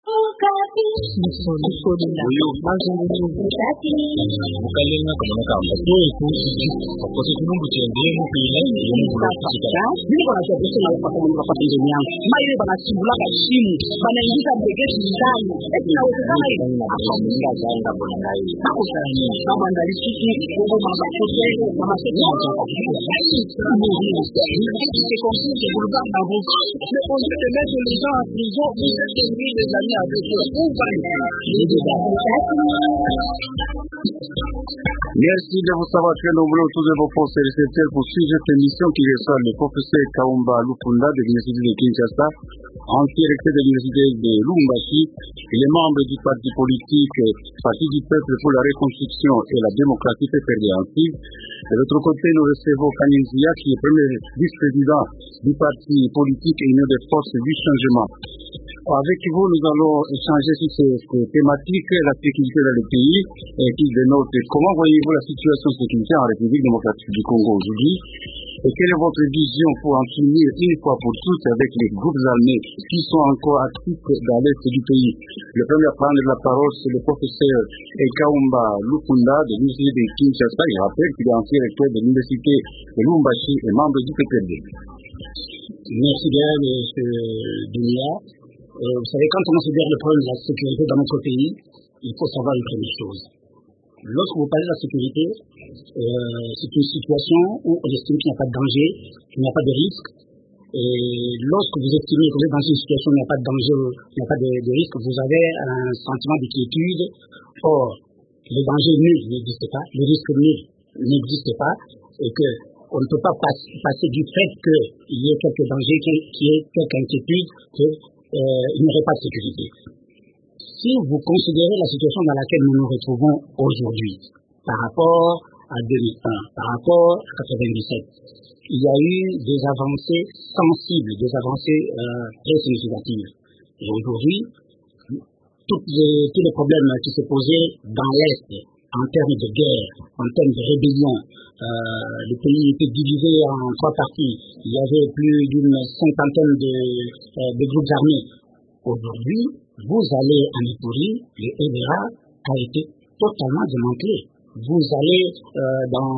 Ukalenga kama kamba toku kwa sababu mungu tiendee mpira mungu anataka niko na chapisha na upaka mungu apate ndani yangu maile banachibula kashimu banaingiza mbegeti ndani eti na uwezekana hivi akamwinga zaenda kwa ndani hapo sana kama ndalisiki kwa mama kote mama sisi c'est comme si c'est pour ça dans vos mais on dit de mettre les gens en prison vous êtes mis les amis avec eux où va les débats. Merci de vous savoir très nombreux autour de vos postes et récepteurs pour suivre cette émission qui reçoit le professeur Kaumba Lupunda de l'Université de Kinshasa, ancien recteur de l'Université de Lubumbashi, et les membres du parti politique Parti du Peuple pour la Reconstruction et la Démocratie Préventive. De l'autre côté, nous recevons Kanyenzia, qui est premier vice-président du parti politique Union des forces du changement. Avec vous, nous allons échanger sur cette thématique, la sécurité dans le pays, qui dénote comment voyez-vous la situation sécuritaire en République démocratique du Congo aujourd'hui, et quelle est votre vision pour en finir une fois pour toutes avec les groupes armés qui sont encore actifs dans l'est du pays. Le premier à prendre la parole, c'est le professeur Kaumba Lupunda de l'Université de Kinshasa. Il rappelle qu'il est ancien recteur de l'Université de Lubumbashi et membre du PPRD. Merci bien, M. Dunia. Vous savez, quand on considère le problème de la sécurité dans notre pays, il faut savoir une première chose. Lorsque vous parlez de la sécurité, c'est une situation où on estime qu'il n'y a pas de danger, qu'il n'y a pas de risque. Et lorsque vous estimez que vous êtes dans une situation où il n'y a pas de danger, il n'y a pas de risque, vous avez un sentiment d'inquiétude. Or, le danger nul n'existe pas, le risque nul n'existe pas, et que on ne peut pas passer du fait qu'il y ait quelques dangers, qu'il y ait quelques inquiétudes, qu'il n'y aurait pas de sécurité. Si vous considérez la situation dans laquelle nous nous retrouvons aujourd'hui, par rapport à 2001, par rapport à 97, il y a eu des avancées sensibles, des avancées très significatives. Et aujourd'hui, tous les problèmes qui se posaient dans l'Est, en termes de guerre, en termes de rébellion, le pays était divisé en trois parties. Il y avait plus d'une cinquantaine de groupes armés. Aujourd'hui, vous allez en Ituri, le EDRA a été totalement démantelé. Vous allez dans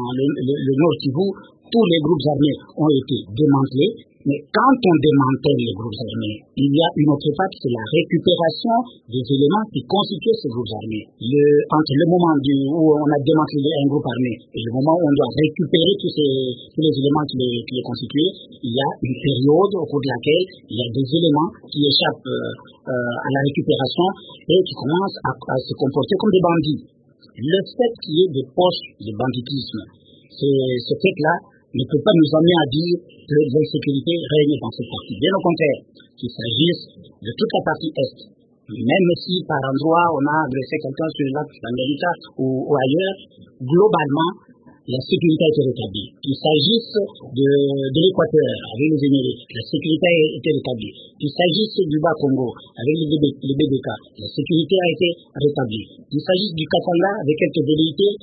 le Nord Kivu, tous les groupes armés ont été démantelés. Mais quand on démantèle les groupes armés, il y a une autre étape, c'est la récupération des éléments qui constituent ces groupes armés. Entre le moment où on a démantelé un groupe armé et le moment où on doit récupérer tous les éléments qui les constituent, il y a une période au cours de laquelle il y a des éléments qui échappent à la récupération et qui commencent à se comporter comme des bandits. Le fait qu'il y ait des poches de banditisme, ce fait-là ne peut pas nous amener à dire que l'insécurité règne dans cette partie. Bien au contraire, qu'il s'agisse de toute la partie Est, même si par endroit on a agressé quelqu'un sur le lac d'Amérique ou ailleurs, globalement, la sécurité a été rétablie. Qu'il s'agisse de l'Équateur avec les Émirats, la sécurité a été rétablie. Qu'il s'agisse du Bas-Congo avec les BDK, la sécurité a été rétablie. Qu'il s'agisse du Katanga avec quelques velléités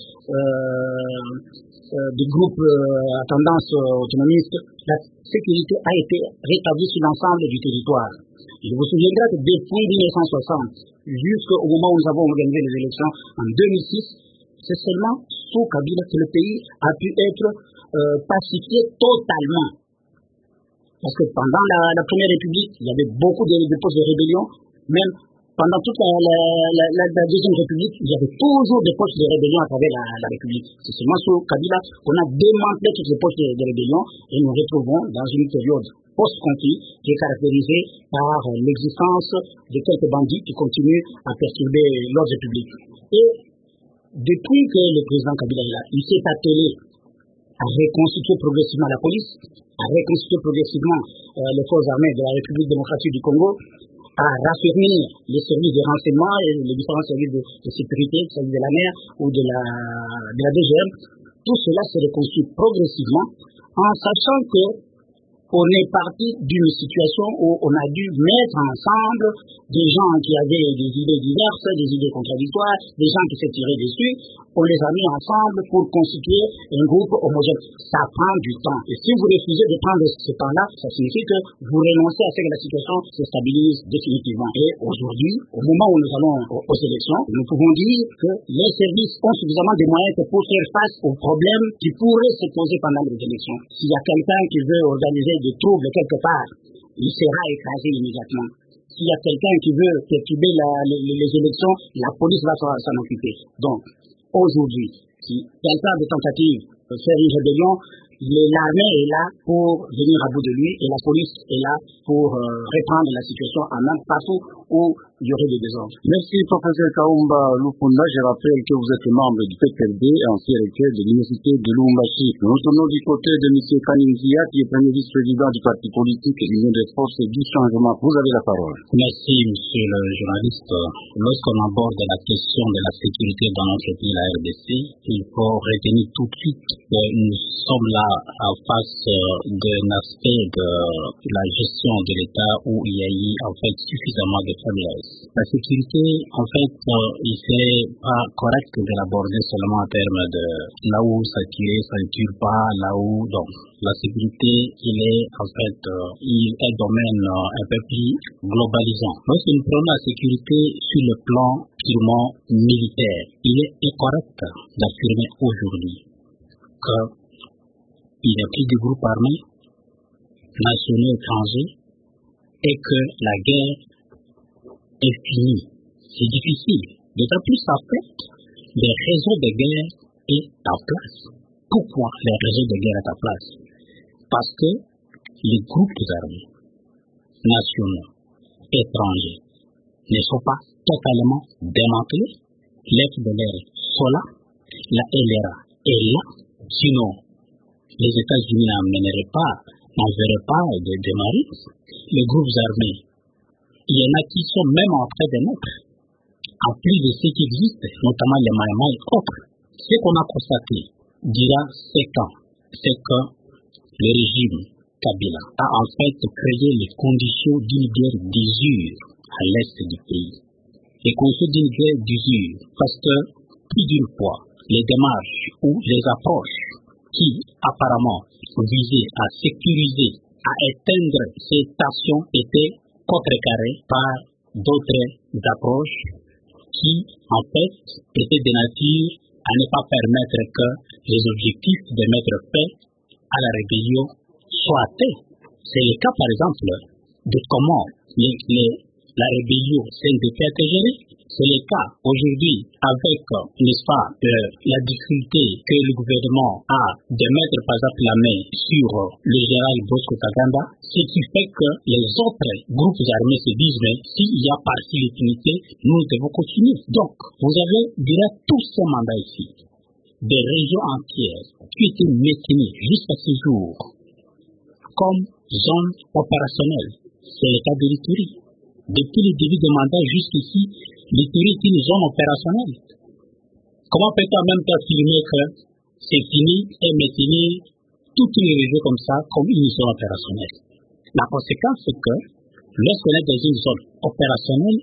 des groupes à tendance autonomiste, la sécurité a été rétablie sur l'ensemble du territoire. Je vous souviendrai que depuis 1960 jusqu'au moment où nous avons organisé les élections en 2006, c'est seulement sous Kabila que le pays a pu être pacifié totalement. Parce que pendant la Première République, il y avait beaucoup de postes de rébellion, même pendant toute la Deuxième République, il y avait toujours des postes de rébellion à travers la République. C'est seulement sous Kabila qu'on a démantelé toutes les postes de rébellion et nous retrouvons dans une période post-conflit qui est caractérisée par l'existence de quelques bandits qui continuent à perturber l'ordre public. Et depuis que le président Kabila est là, il s'est attelé à reconstituer progressivement la police, à reconstituer progressivement les forces armées de la République démocratique du Congo, à raffermir les services de renseignement et les différents services de sécurité, le service de la mer ou de la DGM. Tout cela se reconstruit progressivement en sachant que on est parti d'une situation où on a dû mettre ensemble des gens qui avaient des idées diverses, des idées contradictoires, des gens qui s'étaient tirés dessus. On les a mis ensemble pour constituer un groupe homogène. Ça prend du temps. Et si vous refusez de prendre ce temps-là, ça signifie que vous renoncez à ce que la situation se stabilise définitivement. Et aujourd'hui, au moment où nous allons aux élections, nous pouvons dire que les services ont suffisamment de moyens pour faire face aux problèmes qui pourraient se poser pendant les élections. S'il y a quelqu'un qui veut organiser des troubles quelque part, il sera écrasé immédiatement. S'il y a quelqu'un qui veut perturber les élections, la police va s'en occuper. Donc, aujourd'hui, si quelqu'un a des tentatives de faire une rébellion, l'armée est là pour venir à bout de lui et la police est là pour reprendre la situation en main partout où il y aurait des désordres. Merci, professeur Kaumba Lupunda. Je rappelle que vous êtes membre du PPRD, ancien recteur de l'Université de Lubumbashi. Nous tournons du côté de M. Kaninzia, qui est premier vice-président du parti politique Union des forces du changement. Vous avez la parole. Merci, monsieur le journaliste. Lorsqu'on aborde la question de la sécurité dans notre pays, la RDC, il faut retenir tout de suite que nous sommes là en face d'un aspect de la gestion de l'État où il y a eu en fait suffisamment de faiblesses. La sécurité, en fait, il n'est pas correct de l'aborder seulement en termes de là où ça tire, ça ne tire pas, là où donc. La sécurité, il est en fait il est un domaine un peu plus globalisant. Lorsque nous prenons la sécurité sur le plan purement militaire, il est incorrect d'affirmer aujourd'hui qu'il n'y a plus de groupes armés, nationaux étrangers, et que la guerre est finie. C'est difficile. D'autant plus en fait, les réseaux de guerre est en place. Pourquoi les réseaux de guerre est en place? Parce que les groupes armés, nationaux, étrangers, ne sont pas totalement démantelés. L'FDLR sont là, la LRA est là, sinon les États-Unis n'enverraient pas de marines. Les groupes armés, il y en a qui sont même en train de naître, en plus de ceux qui existent, notamment les Maïmaï et autres. Ce qu'on a constaté durant 7 ans, c'est que le régime Kabila a en fait créé les conditions d'une guerre d'usure à l'est du pays. Les conditions d'une guerre d'usure, parce que plus d'une fois, les démarches ou les approches qui apparemment visaient à sécuriser, à éteindre ces stations étaient contrecarrées par d'autres approches qui en fait étaient de nature à ne pas permettre que les objectifs de mettre fin à la rébellion soient atteints. C'est le cas par exemple de comment la rébellion CNDP a été gérée. C'est le cas aujourd'hui avec, n'est-ce pas, la difficulté que le gouvernement a de mettre par exemple la main sur le général Bosco Ntaganda, ce qui fait que les autres groupes armés se disent mais s'il y a parti l'impunité, nous devons continuer. Donc, vous avez durant tout ce mandat ici, des régions entières qui étaient maintenues jusqu'à ce jour comme zone opérationnelle. C'est le cas de l'Ituri. Depuis le début du mandat jusqu'ici, l'Ituri est une zone opérationnelle. Comment peut-on même affirmer que c'est fini et maintenir toutes les régions comme ça, comme une zone opérationnelle? La conséquence, c'est que lorsqu'on est dans une zone opérationnelle,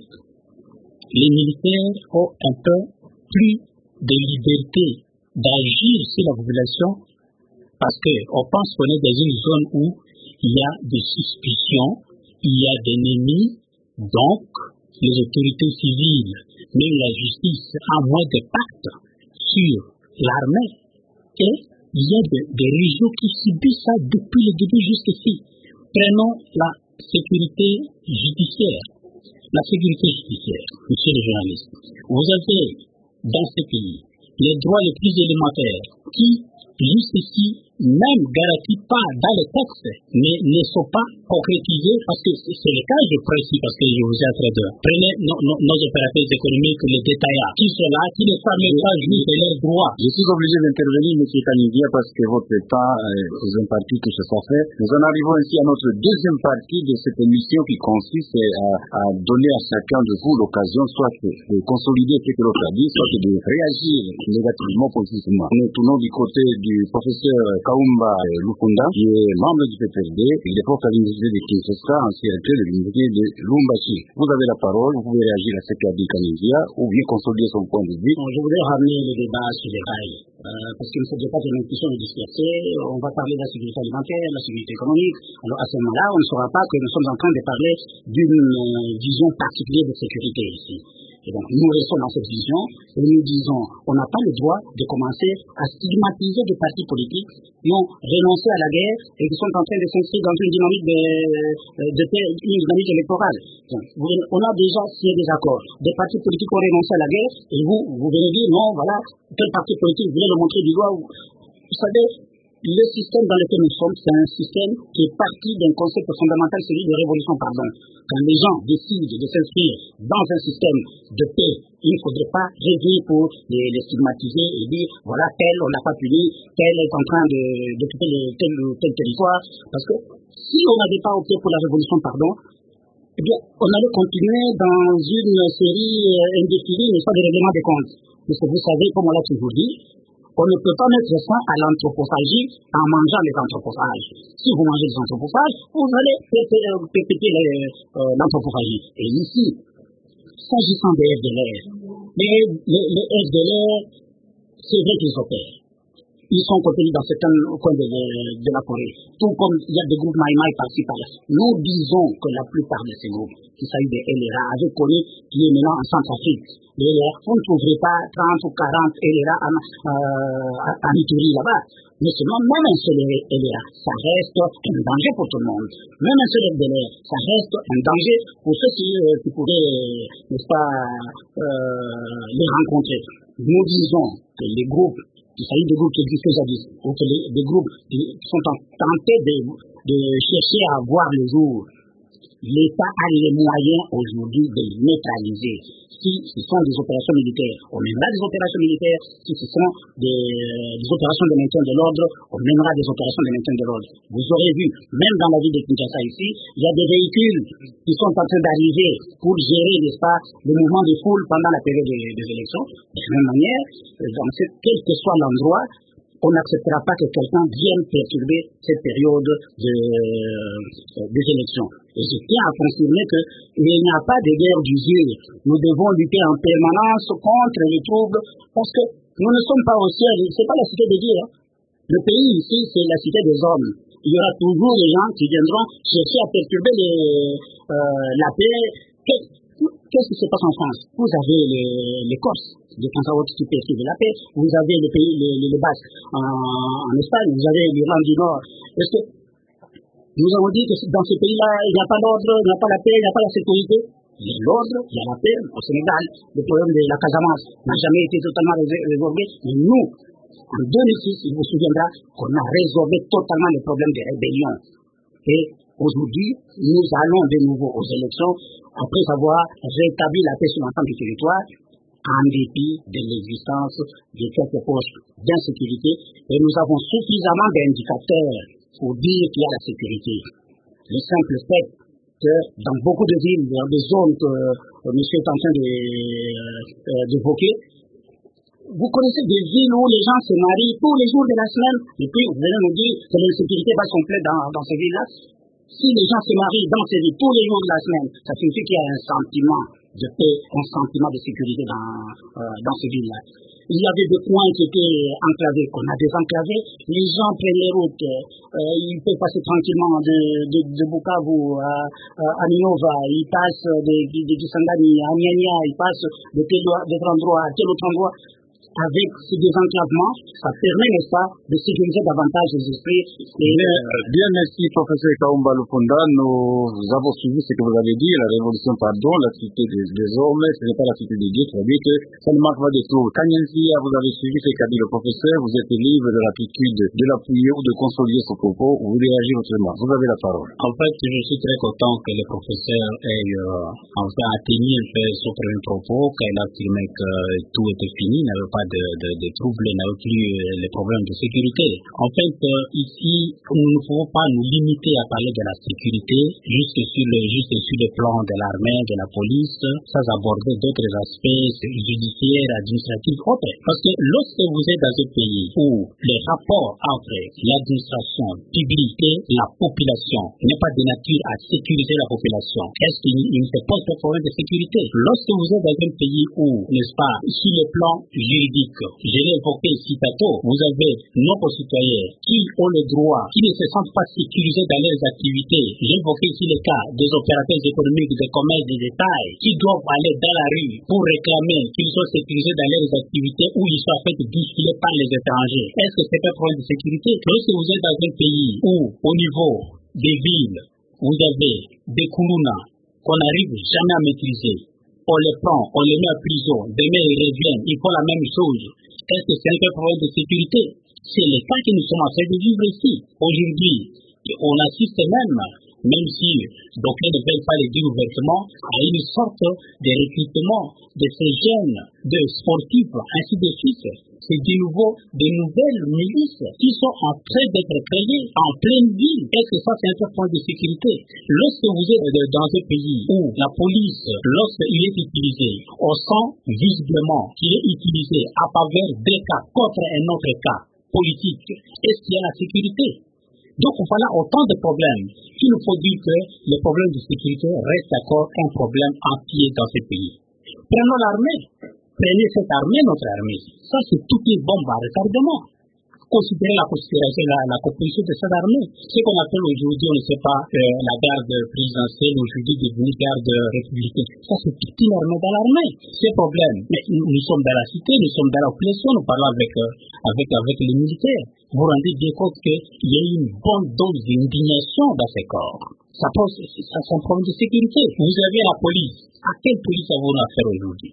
les militaires ont un peu plus de liberté d'agir sur la population parce qu'on pense qu'on est dans une zone où il y a des suspicions, il y a des ennemis, donc les autorités civiles, même la justice, a moins d'impact sur l'armée. Et il y a des régions qui subissent ça depuis le début jusqu'ici. Prenons la sécurité judiciaire. La sécurité judiciaire, monsieur le journaliste, vous avez dans ce pays les droits les plus élémentaires qui, jusqu'ici, même garantis pas dans les textes, mais ne sont pas concrétisés parce que c'est le cas, je précise, parce que je vous ai en train de prenez nos opérateurs économiques, les détaillants, qui sont là, qui ne savent même pas jouir de leurs droits. Je suis obligé d'intervenir, M. Kaninzia, parce que votre temps est un parti que se soit fait. Nous en arrivons ici à notre deuxième partie de cette émission qui consiste à donner à chacun de vous l'occasion soit de consolider ce que l'autre a dit, soit de réagir négativement, positivement. Nous tournons du côté du professeur Kaumba Lupunda, qui est membre du PPRD, il est prof à l'université de Kinshasa, ancien recteur de l'université de Lumbashi. Vous avez la parole, vous pouvez réagir à ce qu'a dit Kanizia ou bien consolider son point de vue. Je voudrais ramener le débat sur les rails, parce qu'il ne s'agit pas d'une question de disperser. On va parler de la sécurité alimentaire, de la sécurité économique. Alors à ce moment-là, on ne saura pas que nous sommes en train de parler d'une vision particulière de sécurité ici. Et donc, nous restons dans cette vision et nous disons, on n'a pas le droit de commencer à stigmatiser des partis politiques qui ont renoncé à la guerre et qui sont en train de s'inscrire dans une dynamique une dynamique électorale. Donc, on a déjà signé des accords. Des partis politiques ont renoncé à la guerre et vous venez dire, non, voilà, tel parti politique voulait le montrer du doigt. Vous savez, le système dans lequel nous sommes, c'est un système qui est parti d'un concept fondamental, celui de révolution, pardon. Quand les gens décident de s'inscrire dans un système de paix, il ne faudrait pas revenir pour les stigmatiser et dire, voilà, tel, on n'a pas puni, tel est en train d'occuper tel ou tel territoire. Parce que si on n'avait pas opté pour la révolution, pardon, eh bien, on allait continuer dans une série indéfinie, mais pas de règlement des comptes. Parce que vous savez, comme on l'a toujours dit, on ne peut pas mettre fin à l'anthropophagie en mangeant les anthropophages. Si vous mangez les anthropophages, vous allez perpétuer l'anthropophagie. Et ici, s'agissant des FDLR, les FDLR, c'est vrai qu'ils opèrent. Ils sont contenus dans certains coins de la forêt. Tout comme il y a des groupes Maïmaï par-ci par-là. Nous disons que la plupart de ces groupes, qu'il s'agit des LRA, avec connu qui est maintenant en Centrafrique, les LRA, vous ne trouverez pas 30 ou 40 LRA en Ituri là-bas. Mais seulement, même un seul LRA, ça reste un danger pour tout le monde. Même un seul FDLR, ça reste un danger pour ceux qui pourraient, n'est-ce pas, les rencontrer. Nous disons que les groupes, il s'agit de groupes qui existent jadis, ou que des groupes qui sont tentés de chercher à voir le jour. L'État a les moyens aujourd'hui de les neutraliser. Si ce sont des opérations militaires, on mènera des opérations militaires. Si ce sont des opérations de maintien de l'ordre, on mènera des opérations de maintien de l'ordre. Vous aurez vu, même dans la ville de Kinshasa ici, il y a des véhicules qui sont en train d'arriver pour gérer, n'est-ce pas, le mouvement des foules pendant la période des élections. De la même manière, quel que soit l'endroit, on n'acceptera pas que quelqu'un vienne perturber cette période des élections. Et je tiens à confirmer qu'il n'y a pas de guerre d'usure. Nous devons lutter en permanence contre les troubles parce que nous ne sommes pas au ciel. Ce n'est pas la cité de Dieu. Le pays ici, c'est la cité des hommes. Il y aura toujours des gens qui viendront chercher à perturber la paix. Qu'est-ce qui se passe en France? Vous avez les Corses, de temps à autre qui perturbent la paix. Vous avez les pays, les Basques en Espagne. Vous avez l'Irlande du Nord. Est-ce que nous avons dit que dans ce pays-là, il n'y a pas d'ordre, il n'y a pas la paix, il n'y a pas la sécurité? Il y a l'ordre, il y a la paix. Au Sénégal, le problème de la Casamance n'a jamais été totalement résolvé. Mais nous, en 2006, il vous souviendra qu'on a résolvé totalement le problème des rébellions. Et aujourd'hui, nous allons de nouveau aux élections après avoir rétabli la paix sur l'ensemble du territoire en dépit de l'existence de quelques postes d'insécurité. Et nous avons suffisamment d'indicateurs pour dire qu'il y a la sécurité. Le simple fait que dans beaucoup de villes, dans des zones que M. est en train d'évoquer, vous connaissez des villes où les gens se marient tous les jours de la semaine, et puis vous allez nous dire que l'insécurité va se complète dans ces villes-là. Si les gens se marient dans ces villes tous les jours de la semaine, ça signifie qu'il y a un sentiment de paix, un sentiment de sécurité dans ces villes-là. Il y avait des coins qui étaient enclavés, qu'on a désenclavés. Les gens prennent les routes, ils peuvent passer tranquillement de Bukavu à Minova, ils passent de Kisangani à Nyanya, ils passent de tel endroit à tel autre endroit. Avec ce désenclavement, ça permet, n'est-ce pas, de sécuriser davantage les esprits. Bien, merci, professeur Kaumba Lupunda. Nous avons suivi ce que vous avez dit, la révolution, pardon, la cité des hommes, ce n'est pas la cité de Dieu, c'est-à-dire que ça ne manque pas de tout. Kanyenzia, vous avez suivi ce qu'a dit le professeur, vous êtes libre de l'attitude de l'appuyer ou de consolider ce propos, ou vous réagissez autrement. Vous avez la parole. En fait, je suis très content que le professeur ait enfin atteint un peu son premier propos, qu'elle a affirmé que tout était fini, n'avait pas pas de troubles, n'a plus les problèmes de sécurité. En fait, ici, nous ne pouvons pas nous limiter à parler de la sécurité juste sur le plan de l'armée, de la police, sans aborder d'autres aspects judiciaires, administratifs, autres. Parce que lorsque vous êtes dans un pays où les rapports entre l'administration publique et la population n'est pas de nature à sécuriser la population, est-ce qu'il ne se pose pas de problème de sécurité? Lorsque vous êtes dans un pays où, n'est-ce pas, sur le plan juridique, je l'ai évoqué ici tantôt, vous avez nos concitoyens qui ont le droit, qui ne se sentent pas sécurisés dans leurs activités. J'ai évoqué ici le cas des opérateurs économiques, des commerces, des détails, qui doivent aller dans la rue pour réclamer qu'ils soient sécurisés dans leurs activités où ils soient faits bousculer par les étrangers. Est-ce que c'est un problème de sécurité? Lorsque vous êtes dans un pays où, au niveau des villes, vous avez des kourounas qu'on n'arrive jamais à maîtriser, on les prend, on les met en prison, demain ils reviennent, ils font la même chose. Est-ce que c'est un problème de sécurité? C'est le cas que nous sommes en train de vivre ici. Aujourd'hui, on assiste même si d'aucuns ne veulent pas le dire ouvertement, à une sorte de recrutement de ces jeunes, de sportifs, ainsi de suite. C'est de nouveau de nouvelles milices qui sont en train d'être créées en pleine ville. Est-ce que ça, c'est un point de sécurité? Lorsque vous êtes dans un pays où la police, lorsqu'il est utilisé, on sent visiblement qu'il est utilisé à faveur d'un cas contre un autre cas politique, est-ce qu'il y a la sécurité? Donc voilà autant de problèmes qu'il faut dire que le problème de sécurité reste encore un problème entier dans ce pays. Prenons l'armée. Prenez cette armée, notre armée. Ça, c'est toute une bombe à retardement. Considérez la composition de cette armée. Ce qu'on appelle aujourd'hui, on ne sait pas, la garde présidentielle, aujourd'hui devenue garde républicaine. Ça, c'est toute une armée dans l'armée. C'est un problème. Mais nous sommes dans la cité, nous sommes dans la population, nous parlons avec les militaires. Vous vous rendez bien compte qu'il y a une bonne dose d'indignation dans ces corps. Ça pose un problème de sécurité. Vous avez la police. À quelle police avons-nous affaire aujourd'hui?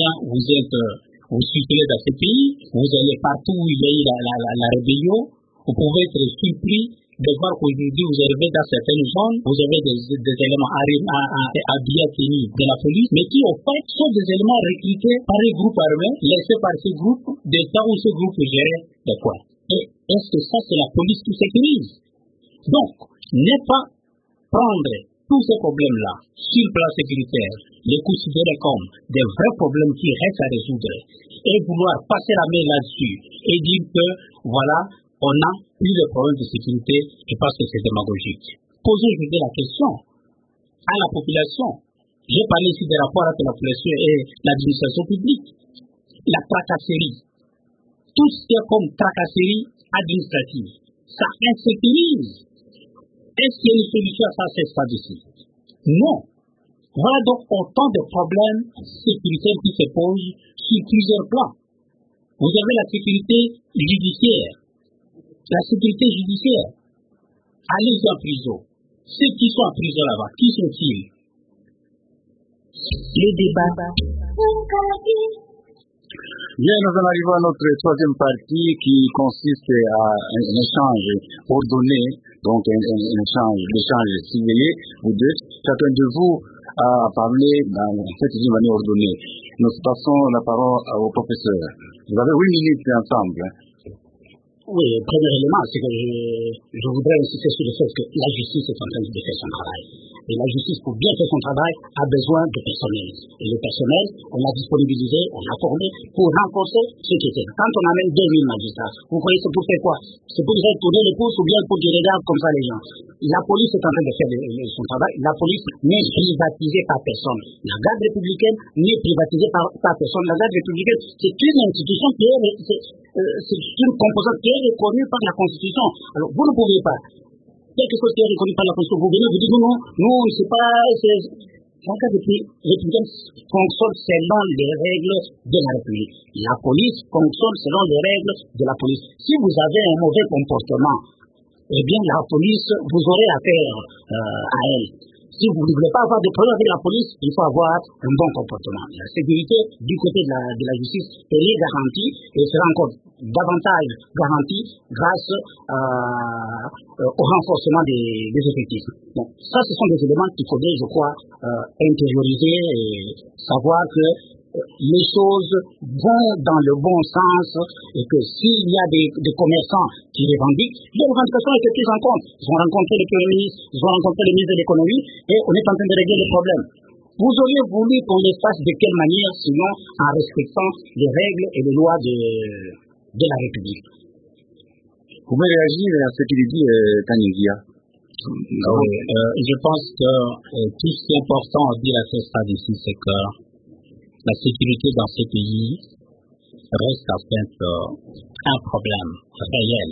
Vous circulez dans ce pays, vous allez partout où il y a eu la rébellion, vous pouvez être surpris de voir qu'aujourd'hui vous arrivez dans certaines zones, vous avez des éléments habillés à tenue de la police, mais qui au fait sont des éléments recrutés par les groupes armés, laissés par ces groupes, des temps où ce groupe gérait de quoi. Et est-ce que ça c'est la police qui sécurise? Donc, n'est pas prendre tous ces problèmes-là sur le plan sécuritaire, les considérer comme des vrais problèmes qui restent à résoudre et vouloir passer la main là-dessus et dire que voilà, on a plus de problèmes de sécurité, je pense que c'est démagogique. Posons aujourd'hui la question à la population. J'ai parlé ici des rapports entre la population et l'administration publique. La tracasserie, tout ce qui est comme tracasserie administrative, ça insécurise. Est-ce qu'il y a une solution à ça, c'est ça ici? Non. Voilà donc autant de problèmes sécuritaires qui se posent sur plusieurs plans. Vous avez la sécurité judiciaire. La sécurité judiciaire. Allez en prison. Ceux qui sont en prison là-bas, qui sont-ils? Le débat. Bien, nous en arrivons à notre troisième partie qui consiste à un échange ordonné, donc un échange ciblé, vous deux. Chacun de vous a parlé d'une manière ordonnée. Nous passons la parole au professeur. Vous avez 8 minutes ensemble. Oui, premier élément, c'est que je voudrais insister sur le fait que la justice est en train de faire son travail. Et la justice, pour bien faire son travail, a besoin de personnel. Et le personnel, on l'a disponibilisé, on l'a formé pour renforcer ce qui était. Quand on amène 2000 magistrats, vous croyez c'est pour faire quoi? C'est pour faire tourner les pouces ou bien pour qu'ils regardent comme ça les gens. La police est en train de faire son travail. La police n'est privatisée par personne. La garde républicaine n'est privatisée par personne. La garde républicaine, c'est une institution qui c'est une composante qui est reconnue par la Constitution. Alors, vous ne pouvez pas. Quelque chose qui est reconnu par la Constitution, vous venez vous dites non, nous, on ne sait pas. La garde républicaine fonctionne selon les règles de la République. La police fonctionne selon les règles de la police. Si vous avez un mauvais comportement, eh bien, la police, vous aurez affaire à elle. Si vous ne voulez pas avoir de problème avec la police, il faut avoir un bon comportement. La sécurité du côté de la justice, elle est garantie et sera encore davantage garantie grâce au renforcement des effectifs. Donc, ça, ce sont des éléments qu'il faudrait, je crois, intérioriser et savoir que les choses vont dans le bon sens et que s'il y a des commerçants qui revendiquent, les revendications étaient prises en compte. Ils ont rencontré le Premier ministre, ils ont rencontré le ministre de l'économie et on est en train de régler le problème. Vous auriez voulu qu'on les fasse de quelle manière, sinon en respectant les règles et les lois de la République. Vous pouvez réagir à ce qu'il dit, Tanizia? Je pense que tout ce qui est important à dire à ce stade ici, c'est que la sécurité dans ces pays reste en fait un problème réel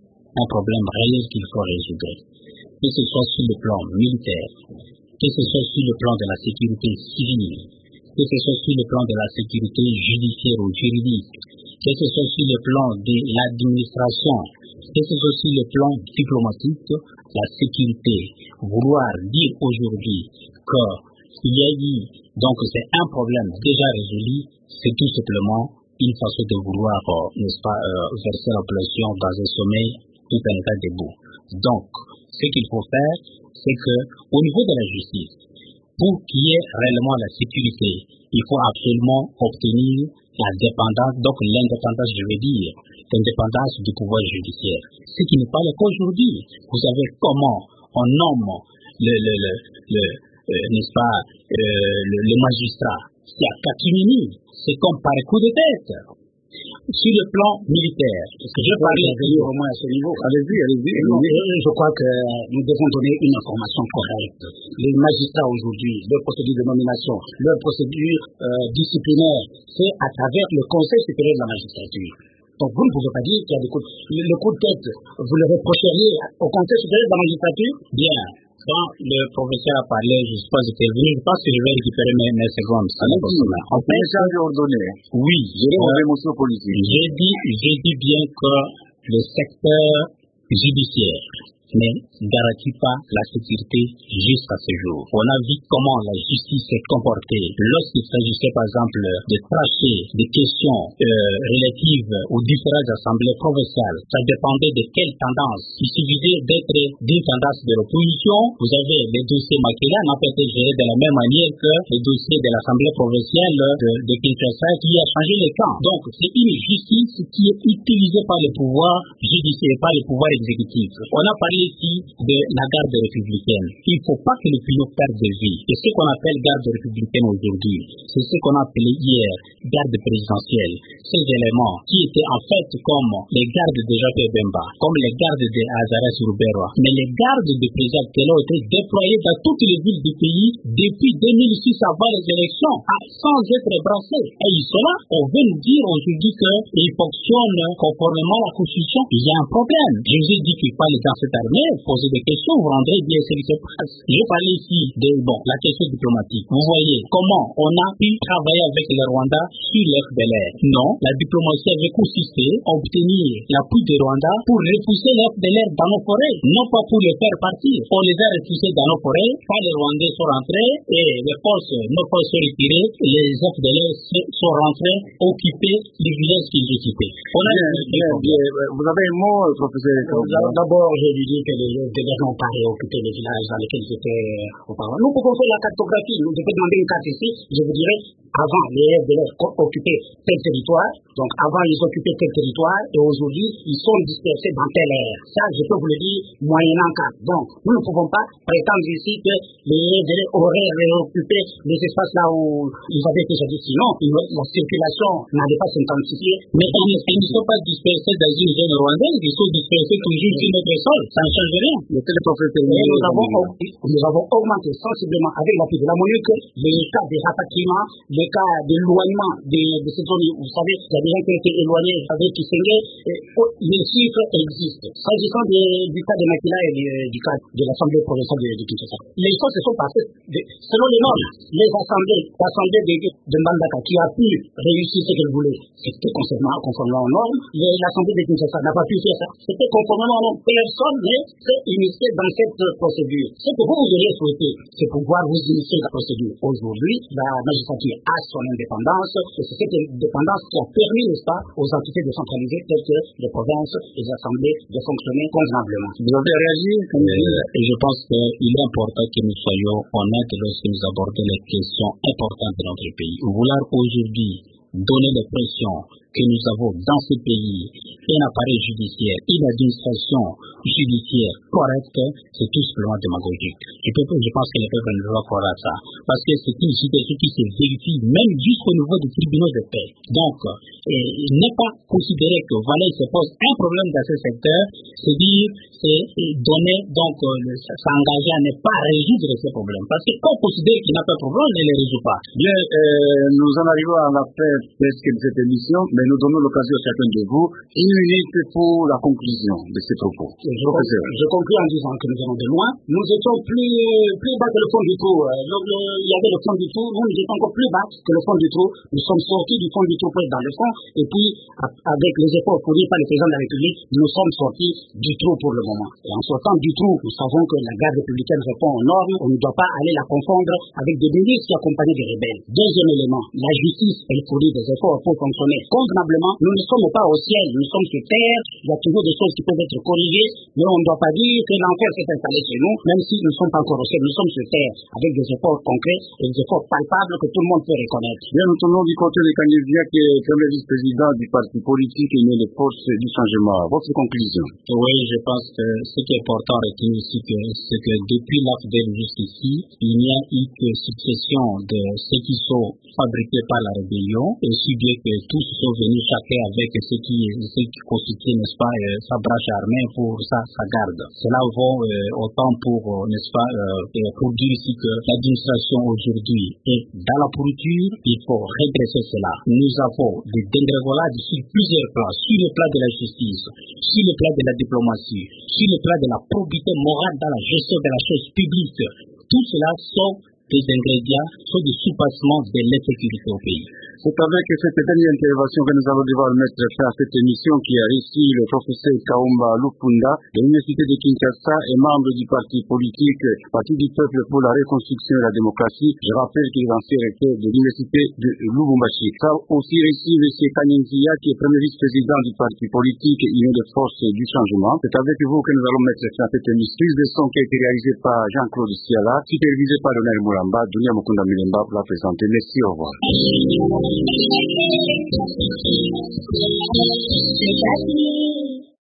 qu'il faut résoudre. Que ce soit sur le plan militaire, que ce soit sur le plan de la sécurité civile, que ce soit sur le plan de la sécurité judiciaire ou juridique, que ce soit sur le plan de l'administration, que ce soit sur le plan diplomatique, la sécurité. Vouloir dire aujourd'hui qu'il y a eu, donc c'est un problème déjà résolu, c'est tout simplement une façon de vouloir, n'est-ce pas, verser la population dans un sommet tout un état debout. Donc, ce qu'il faut faire, c'est que au niveau de la justice, pour qu'il y ait réellement la sécurité, il faut absolument obtenir la dépendance, donc l'indépendance, je veux dire, l'indépendance du pouvoir judiciaire. Ce qui n'est pas le cas aujourd'hui. Vous savez comment on nomme n'est-ce pas, le magistrat qui a Kakimini, c'est comme par coup de tête. Sur le plan militaire, je parlais au moins à ce niveau. Allez-y. Je crois que nous devons donner une information correcte. Les magistrats aujourd'hui, leur procédure de nomination, leur procédure disciplinaire, c'est à travers le Conseil supérieur de la magistrature. Donc vous ne pouvez pas dire qu'il y a des coups le coup de tête, vous le reprocheriez au Conseil supérieur de la magistrature? Bien. Quand le professeur a parlé, je suppose que je pense que je vais récupérer mes secondes. On peut changer ordonné. Oui. J'ai dit bien que le secteur judiciaire ne garantit pas la sécurité jusqu'à ce jour. On a vu comment la justice s'est comportée lorsqu'il s'agissait par exemple de tracer des questions relatives aux différentes assemblées provinciales. Ça dépendait de quelle tendance. Il suffisait d'être d'une tendance de l'opposition. Vous avez les dossiers Makila n'ont pas été gérés de la même manière que les dossiers de l'assemblée provinciale de Kinshasa qui a changé les camps. Donc c'est une justice qui est utilisée par le pouvoir judiciaire, par le pouvoir exécutif. On a parlé ici de la garde républicaine. Il ne faut pas que le pays perde de vue. Et ce qu'on appelle garde républicaine aujourd'hui, c'est ce qu'on a appelé hier garde présidentielle. Ces éléments qui étaient en fait comme les gardes de Jacques Bemba, comme les gardes de Azaras Rouberwa, mais les gardes de président qui ont été déployés dans toutes les villes du pays depuis 2006 avant les élections, sans être brassés. Et ils sont là. On veut nous dire aujourd'hui qu'ils fonctionnent conformément à la Constitution. Il y a un problème. Je vous ai dit qu'il fallait dans cette armée poser des questions, vous rendrez bien ce qui se passe. Je parlais ici de la question diplomatique. Vous voyez comment on a pu travailler avec le Rwanda sur l'FDLR. Non, la diplomatie avait consisté à obtenir l'appui du Rwanda pour repousser l'FDLR dans nos forêts, non pas pour les faire partir. On les a repoussés dans nos forêts, quand les Rwandais sont rentrés et nos forces sont retirées, les FDLR sont rentrés, occuper les villages qu'ils occupaient. Vous avez un mot, professeur? D'abord, je lui dis que les FDLR n'ont pas réoccupé les villages dans lesquels ils étaient auparavant. Nous pouvons faire la cartographie. Nous devons demander une carte ici. Je vous dirais, avant, les FDLR occupaient tel territoire. Donc, avant, ils occupaient tel territoire. Et aujourd'hui, ils sont dispersés dans telle aire. Ça, je peux vous le dire, moyennant carte. Donc, nous ne pouvons pas prétendre ici que les FDLR auraient réoccupé les espaces là où ils avaient été jadis. Sinon, la circulation n'allait pas s'intensifier. Mais ils ne sont pas dispersés dans une zone rwandaise. Ils sont dispersés toujours sur notre sol. Ça ne change rien. Nous avons augmenté sensiblement avec l'appui de la MONUC les cas de rapatriement, les cas d'éloignement de ces zones. Vous savez, il y a des gens qui ont été éloignés avec Kisenge. Les chiffres existent. S'agissant du cas de Makila et du cas de l'Assemblée provinciale de Kinshasa, les choses se sont passées selon les normes. Les assemblées de Mbandaka qui a pu réussir ce qu'elle voulait, c'était conformément aux normes. L'Assemblée de Kinshasa n'a pas pu faire ça. C'était conformément aux normes. Personne fonctionner, c'est initier dans cette procédure. Ce que vous auriez souhaité, c'est pouvoir vous initier la procédure. Aujourd'hui, la magistrature a son indépendance, et c'est cette indépendance qui a permis, n'est-ce pas, aux entités décentralisées telles que les provinces et les assemblées de fonctionner convenablement. Vous avez réagi? Et je pense qu'il est important que nous soyons honnêtes lorsque nous abordons les questions importantes de notre pays. Vouloir aujourd'hui donner l'impression que nous avons dans ce pays un appareil judiciaire, une administration judiciaire correcte, c'est tout simplement démagogique. Je pense que les peuples ne doivent pas croire à ça. Parce que c'est une situation qui se vérifie même jusqu'au niveau des tribunaux de paix. Donc, ne pas considérer que voilà, il se pose un problème dans ce secteur, c'est dire, c'est donner, donc, s'engager à ne pas résoudre ces problèmes. Parce que quand on considère qu'il n'y a pas de problème, on ne les résout pas. Bien, nous en arrivons à la fin presque de cette émission, mais nous donnons l'occasion à chacun de vous, une minute pour la conclusion de ces propos. Je conclue en disant que nous allons de loin. Nous étions plus bas que le fond du trou. Il y avait le fond du trou, nous étions encore plus bas que le fond du trou. Nous sommes sortis du fond du trou pour être dans le fond, et puis avec les efforts fournis par le président de la République, nous sommes sortis du trou pour le moment. Et en sortant du trou, nous savons que la garde républicaine répond aux normes. On ne doit pas aller la confondre avec des milices qui accompagnent des rebelles. Deuxième élément, la justice, elle fournit des efforts pour fonctionner convenablement. Nous ne sommes pas au ciel, nous sommes sur terre. Il y a toujours des choses qui peuvent être corrigées, mais on ne doit pas dire que l'enfer s'est installé chez nous, même si nous ne sommes pas encore au ciel. Nous sommes sur terre avec des efforts concrets et des efforts palpables que tout le monde peut reconnaître. Bien, nous tournons du côté de Kanyevia, qui est premier vice-président du parti politique et né des forces du changement. Votre conclusion? Oui, je pense que ce qui est important à retenir ici, c'est que depuis l'AFDEL jusqu'ici, il n'y a eu que succession de ceux qui sont fabriqués par la rébellion, et si bien que tous sont venus chacun avec ce qui constitue, n'est-ce pas, sa branche armée pour sa garde. Cela vaut autant pour, n'est-ce pas, pour dire ici que l'administration aujourd'hui est dans la pourriture. Il faut redresser cela. Nous avons des dégringolades sur plusieurs plans, sur le plan de la justice, sur le plan de la diplomatie, sur le plan de la probité morale dans la gestion de la chose publique. Tout cela sont des ingrédients, sont des sous-passements de l'insécurité au pays. C'est avec cette dernière intervention que nous allons devoir mettre fin à cette émission qui a reçu le professeur Kaumba Lupunda de l'Université de Kinshasa et membre du parti politique Parti du Peuple pour la Reconstruction et la Démocratie. Je rappelle qu'il est ancien recteur de l'Université de Lubumbashi. Ça a aussi reçu M. Kanyenzia qui est premier vice-président du parti politique Union des forces du changement. C'est avec vous que nous allons mettre fin à cette émission. Prise de son qui a été réalisée par Jean-Claude Siala, supervisée par Donel Moulamba, Dunia Mukunda Milemba pour la présenter. Merci, au revoir. Gracias.